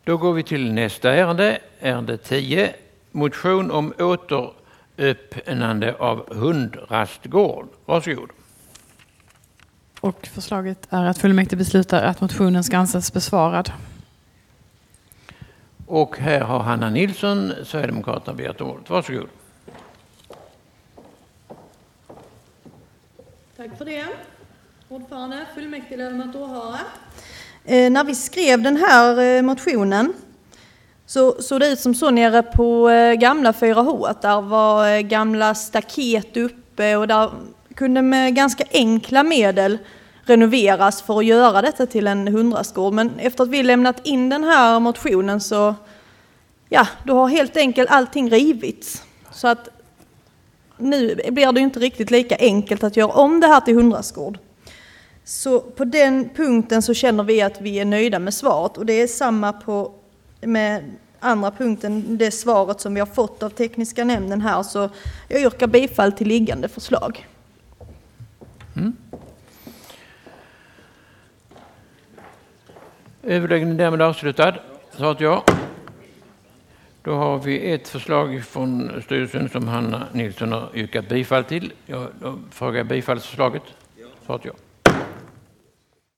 Då går vi till nästa ärende, ärende 10. Motion om återöppnande av hundrastgård. Varsågod. Och förslaget är att fullmäktige beslutar att motionen ska anses besvarad. Och här har Hanna Nilsson, Sverigedemokraterna, begärt ordet. Varsågod. Tack för det. Ordförande, fullmäktige, ledamot och åhörare. När vi skrev den här motionen så såg det ut som så nere på gamla 4H. Där var gamla staket uppe och där kunde med ganska enkla medel renoveras för att göra detta till en hundrastgård. Men efter att vi lämnat in den här motionen så då har helt enkelt allting rivits. Så att nu blir det inte riktigt lika enkelt att göra om det här till hundrastgård. Så på den punkten så känner vi att vi är nöjda med svaret. Och det är samma med andra punkten, det svaret som vi har fått av tekniska nämnden här. Så jag yrkar bifall till liggande förslag. Överläggningen därmed avslutad. Svaret ja. Då har vi ett förslag från styrelsen som Hanna Nilsson har yrkat bifall till. Jag frågar bifallsförslaget. Svaret ja.